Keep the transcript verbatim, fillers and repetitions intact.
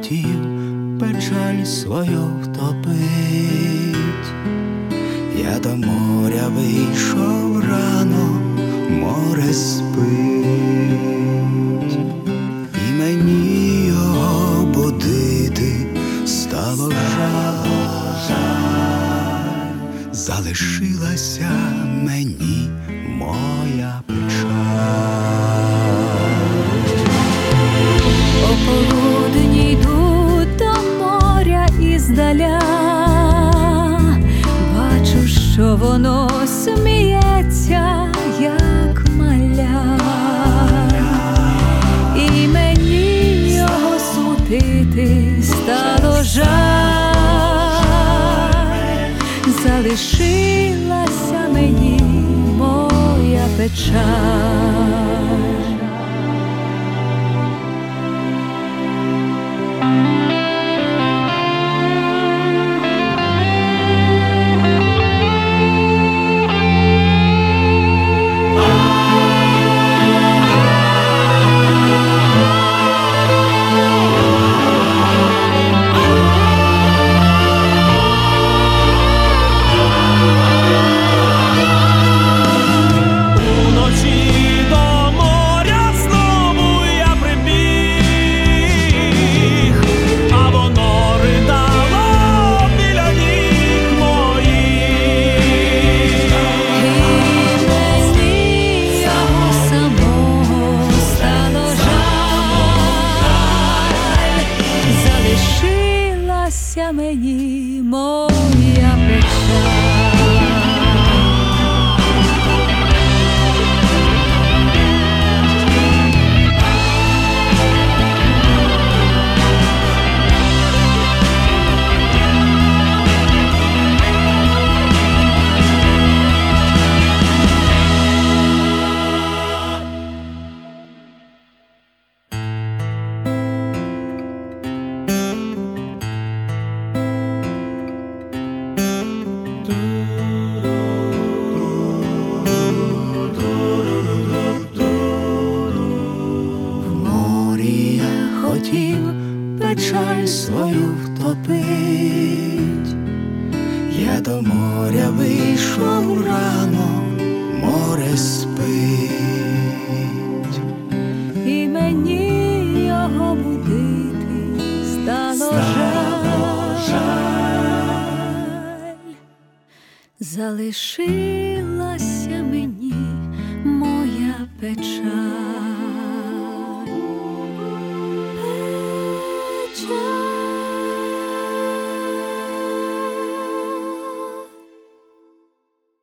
хотів печаль свою втопить, я до моря вийшов рано, море спить, і мені його будити стало жаль, залишилася мені моя печаль. О полудні йду до моря іздаля, бачу, що воно сміється, як маля, і мені його судити стало жаль, залишилася мені моя печаль. Мені моя печаль. Хотів печаль свою втопить, я до моря вийшов рано, море спить, і мені його будити стало жаль, залишилася мені моя печаль.